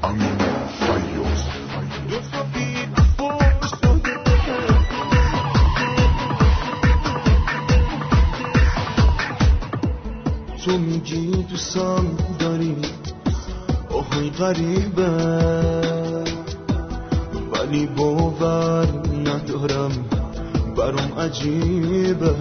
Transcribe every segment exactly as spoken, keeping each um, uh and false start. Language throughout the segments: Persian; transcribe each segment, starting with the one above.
امین فیاض. تو میگی دوستم داری، آهای غریبه، ولی باور ندارم، برام عجیبه.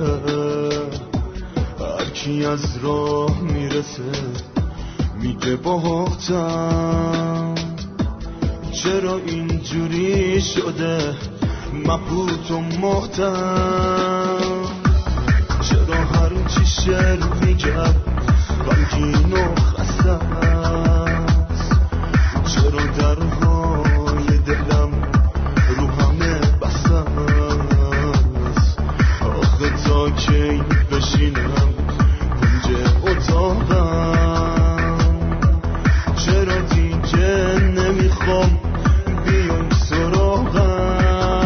هر کی از راه میرسه میگه باختم، چرا اینجوری شده مبهوت و محتم؟ چرا هر چی شعر میگم غمگین و خسته است؟ چرا درهای دلم رو همه بسته است؟ آخه تا کی بشینم کنج اتاقم؟ چرا دیگه نمیخوام بیای سراغم؟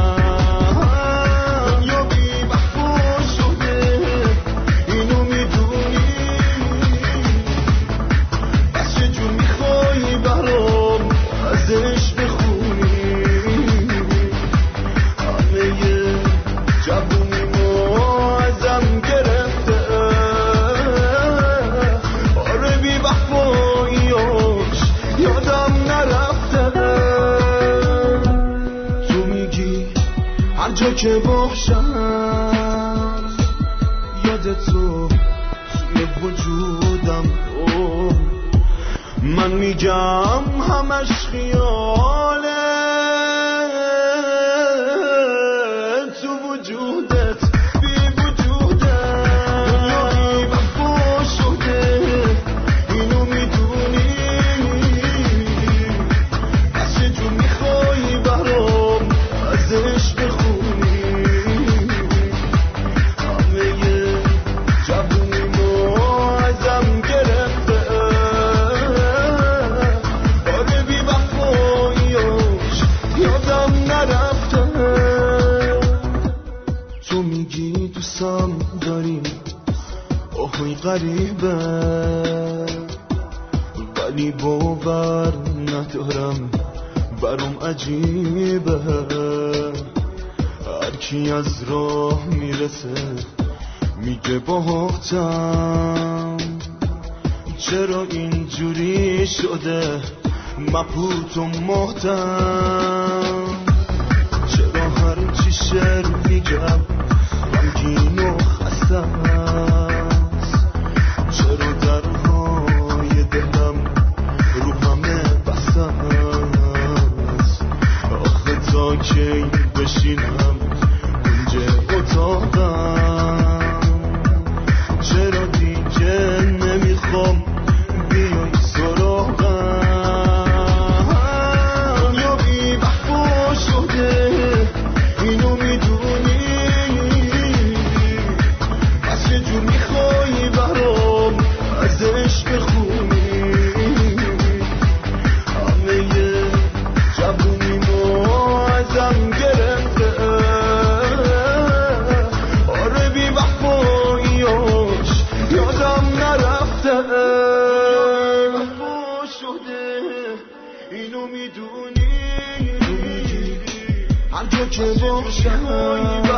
یا بی وفا شده اینو میدونی، بس چه جون میخوای برام ازش بخونی؟ همه جوونیمو ازم گرفته، آره بی وفاییاش یادم نرفته. تو میگی هر جا که باشم یاد تو توی وجودم، اوه من میگم همش خیاله، تو وجودت بی وجودم. دنیا بی وفا شده اینو میدونی، از چه جون میخوای برام ازش بخونی؟ همه جوونیمو ازم گرفته، آره بی وفاییاش یادم نرفته. تو میگی دوستم داری، آهای غریبه، ولی باور ندارم، برام عجیبه. هر کی از راه میرسه میگه باختم، چرا اینجوری شده مبهوت و محتم؟ چرا هر چی شعر میگم غمگین و خسته است؟ چرا درهای دلم رو همه بسته است؟ آخه تا کی بشینم کنج اتاقم؟ چرا دیگه نمیخوام بیای سراغم؟ یا بی وفا شده اینو میدونی، پس چه جور میخوای برام ازش بخونی؟ همه جوونیمو ازم گرفته، آره بی وفاییاش یادم نرفته. وفا شده اینو میدونی، هر جا که باشم